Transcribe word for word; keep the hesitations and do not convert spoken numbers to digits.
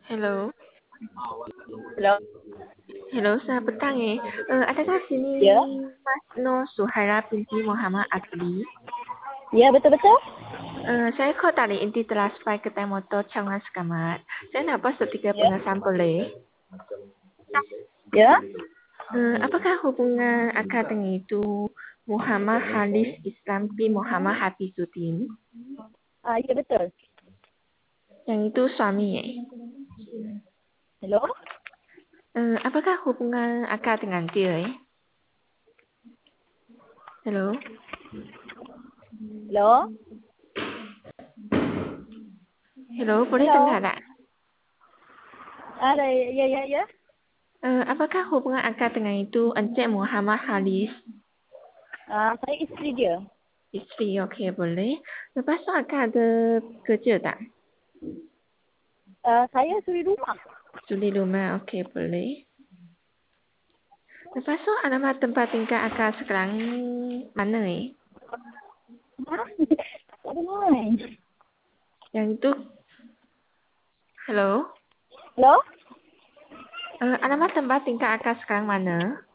Hello. Hello? Hello, selamat petang eh. Uh, adakah sini Ya? Mas Nur Suhaira binti Muhammad Akli? Ya, betul-betul? Uh, saya call dari inti transfer kedai motor Changan Sekamat. Saya nak buat setiga Ya? pengesahan boleh? Ya? Uh, apakah hubungan akad dengan itu Muhammad Halis Islam bin Muhammad Hafizuddin? Ah, ya, betul. Yang itu suami eh. Hello? Uh, apakah hubungan akad dengan dia eh? Hello. Hello? Hello, boleh Hello? dengar tak? Ada, ya, ya, ya. Uh, apakah hubungan akad dengan itu Encik Muhammad Halis? Ah, saya isteri dia. Isteri, okey boleh. Lepas tu akak ada kerja tak? Ah, saya suri rumah. Suri rumah, okey boleh. Lepas tu alamat tempat tinggal akak sekarang mana eh? Ha? Tak ada main. Yang itu, hello? Hello? Uh, alamat tempat tinggal akak sekarang mana?